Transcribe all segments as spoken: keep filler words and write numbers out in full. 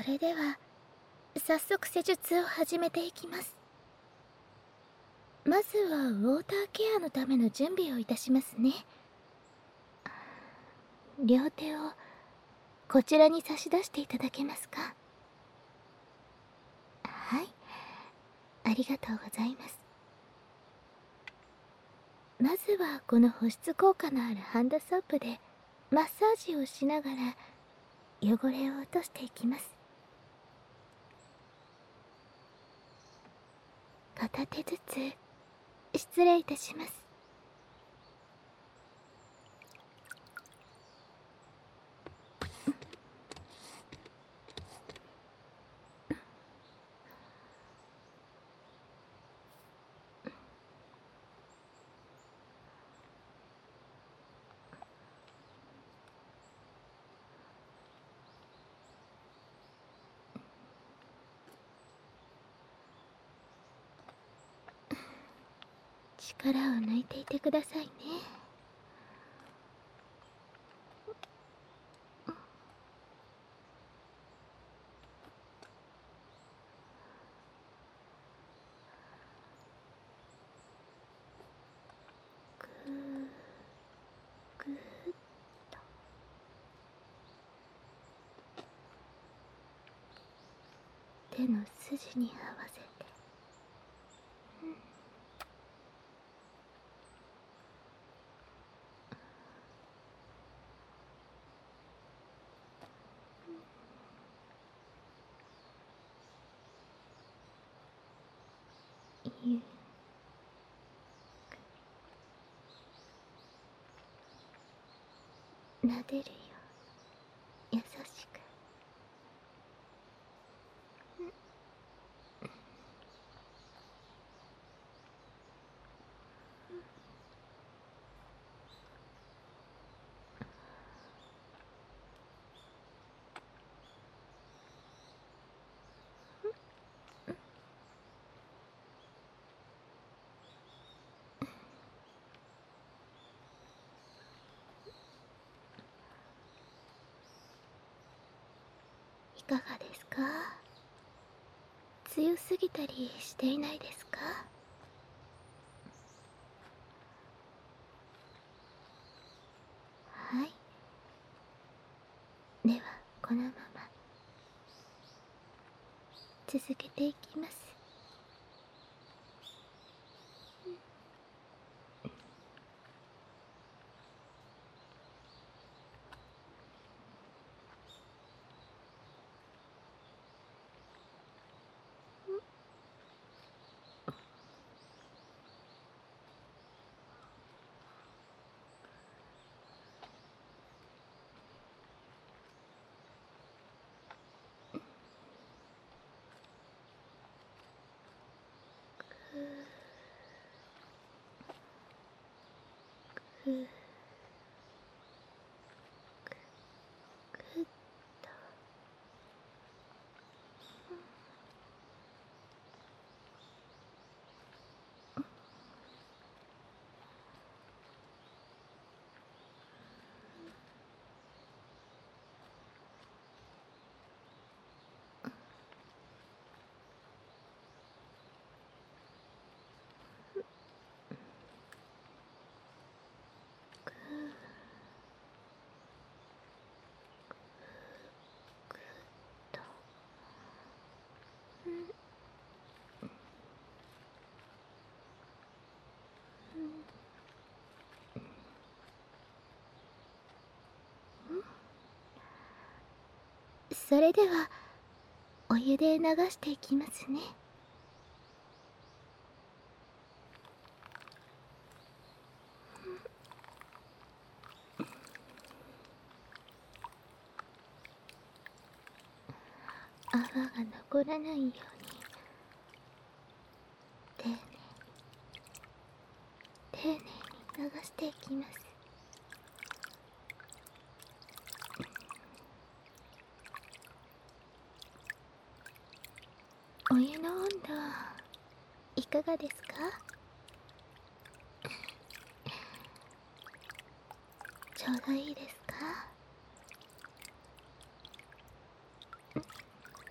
れでは早速施術を始めていきます。まずはウォーターケアのための準備をいたしますね。両手をこちらに差し出していただけますか。はい、ありがとうございます。まずはこの保湿効果のあるハンドソープでマッサージをしながら汚れを落としていきます。片手ずつ失礼いたします。力を抜いていてくださいね。ぐーぐーっと手の筋に合わせて、ゆっ撫でるよ、優しく。いかがですか？強すぎたりしていないですか？はい。ではこのまま続けていきます。ぐーぐっと。それではお湯で流していきますね。泡が残らないように丁寧に丁寧に流していきます。お湯の温度いかがですか？ちょうどいいですか？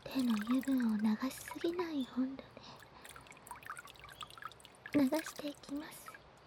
手の油分を流しすぎない温度で流していきます。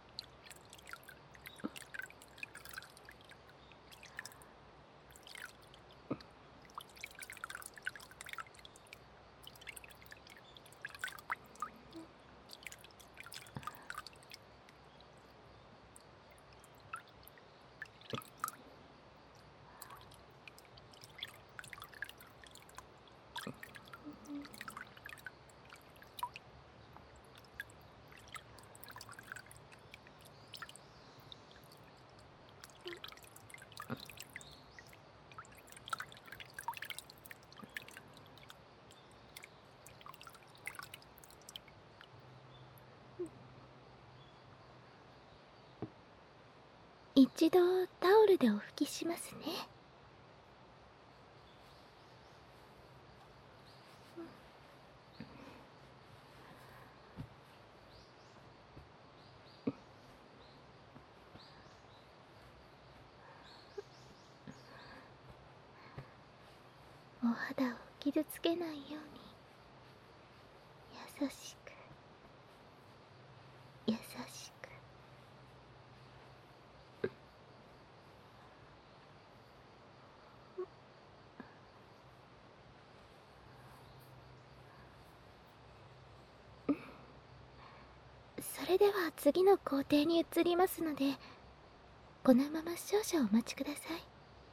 一度タオルでお拭きしますね。お肌を傷つけないように優しく優しく。それでは次の工程に移りますので、このまま少々お待ちください。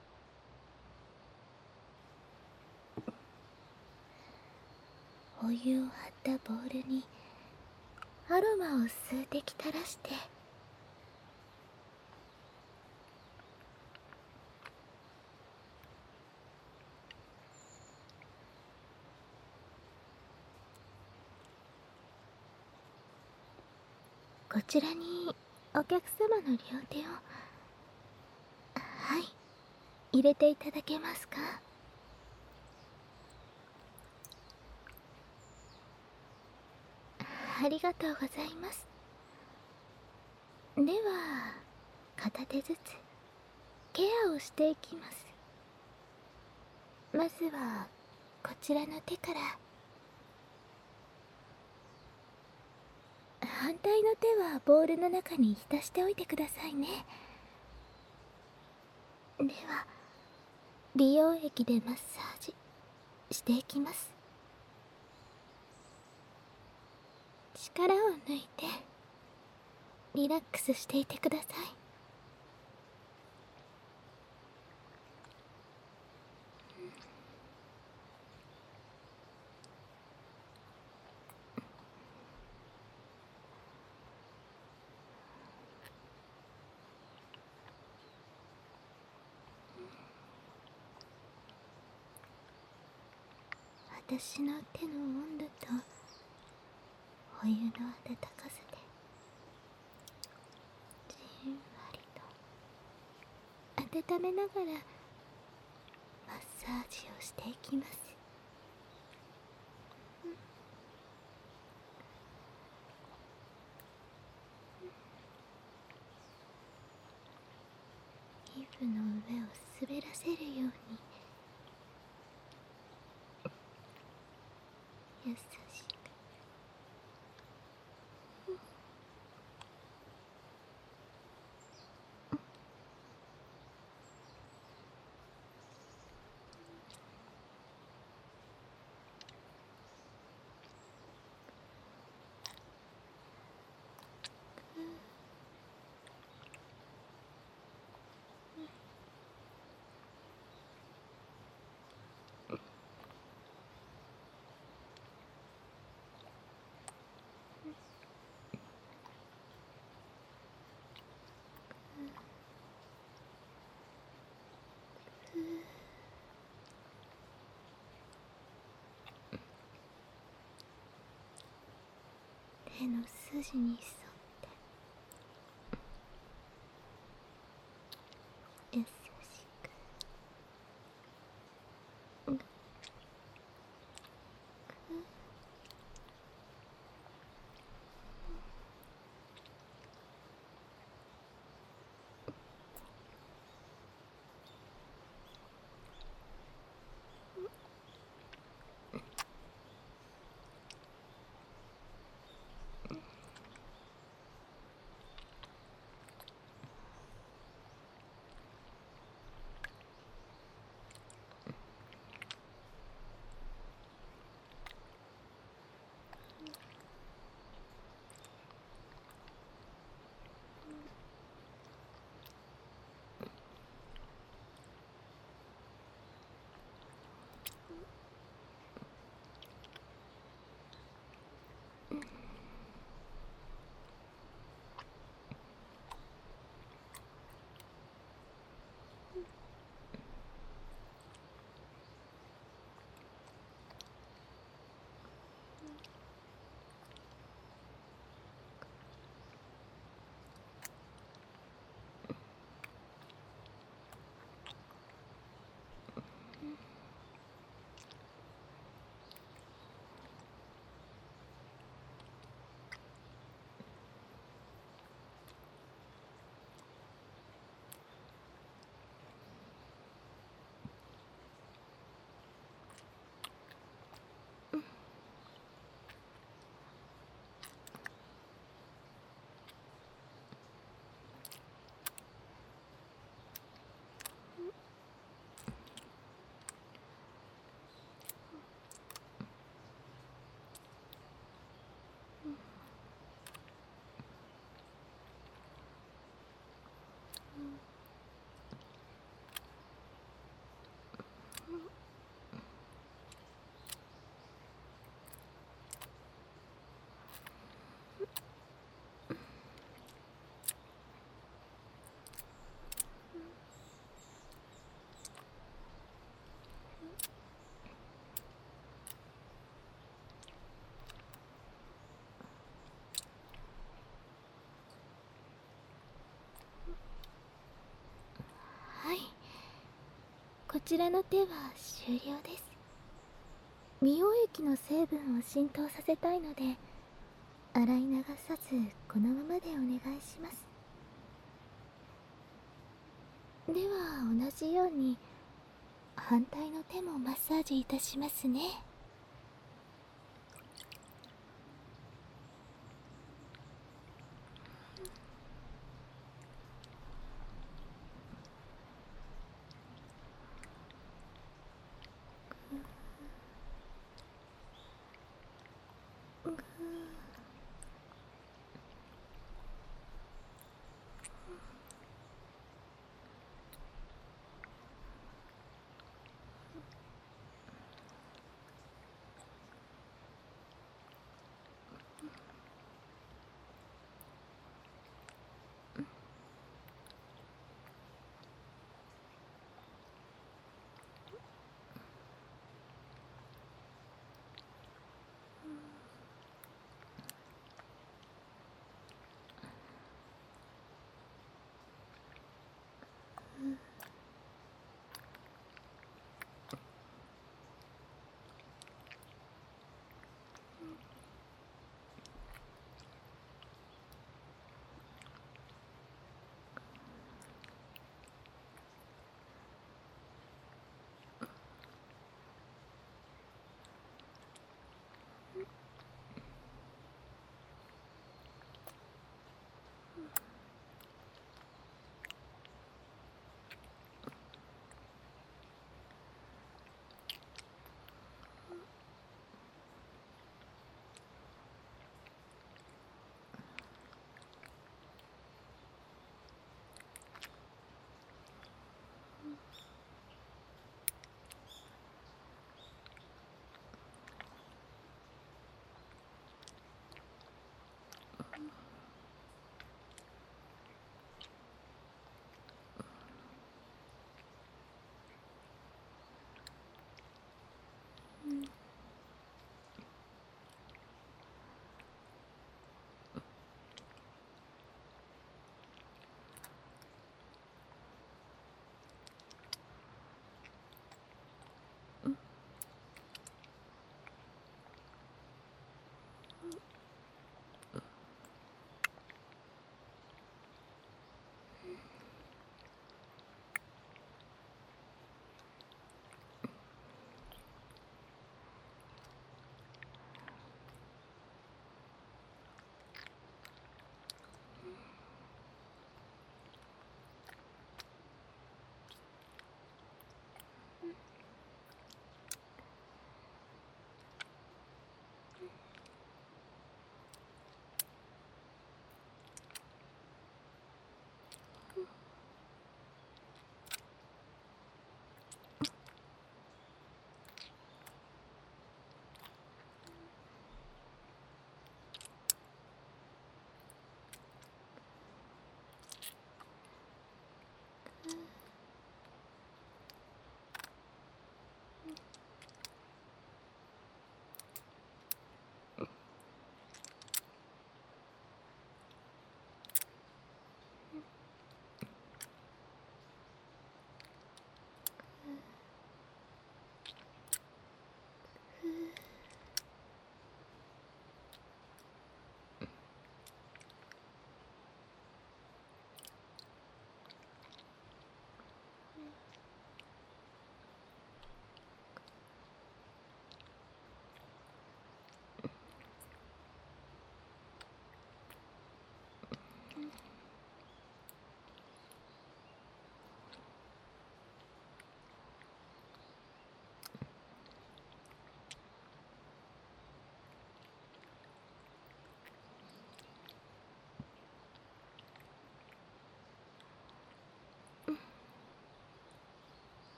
お湯を張ったボウルにアロマを数滴垂らして、こちらにお客様の両手を、はい、入れていただけますか？ありがとうございます。では片手ずつケアをしていきます。まずはこちらの手から。反対の手はボウルの中に浸しておいてくださいね。では美容液でマッサージしていきます。力を抜いてリラックスしていてください。私の手の温度とお湯の温かさでじんわりと温めながらマッサージをしていきます。皮膚の上を滑らせるように優しく。手の筋に沿って優しく。 ちらの手は終了です。美容液の成分を浸透させたいので、洗い流さずこのままでお願いします。では同じように反対の手もマッサージいたしますね。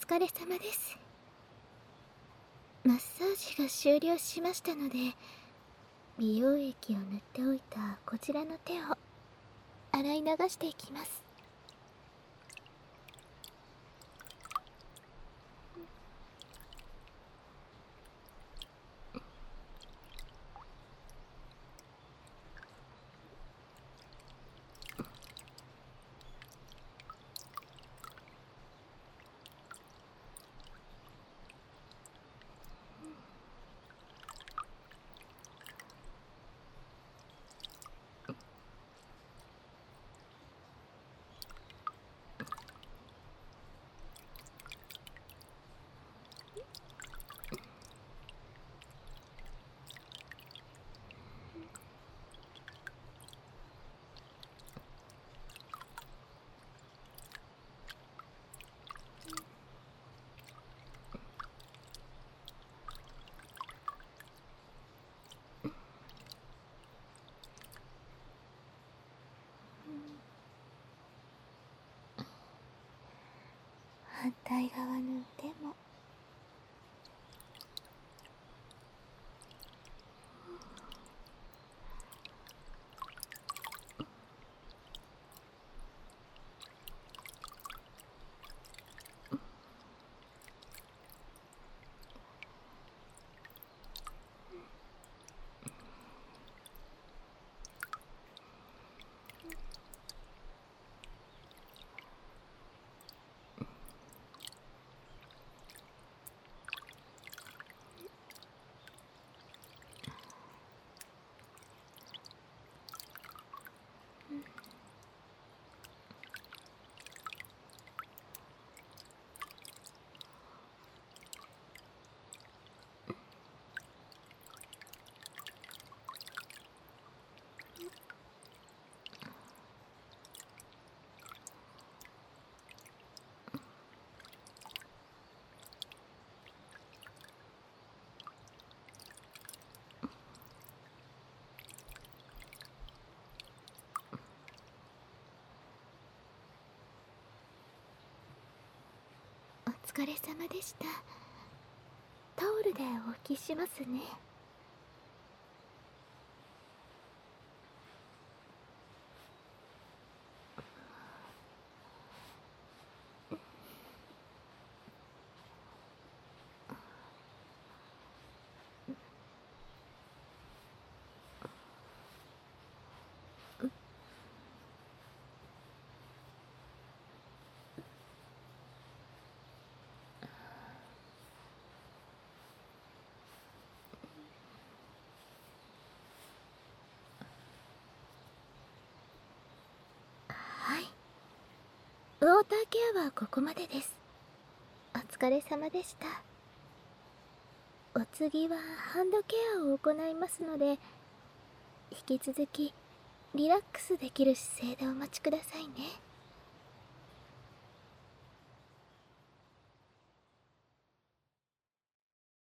疲れ様です。マッサージが終了しましたので、美容液を塗っておいたこちらの手を洗い流していきます。反対側の腕も。お疲れ様でした。タオルでお拭きしますね。はい。ウォーターケアはここまでです。お疲れ様でした。お次はハンドケアを行いますので、引き続きリラックスできる姿勢でお待ちくださいね。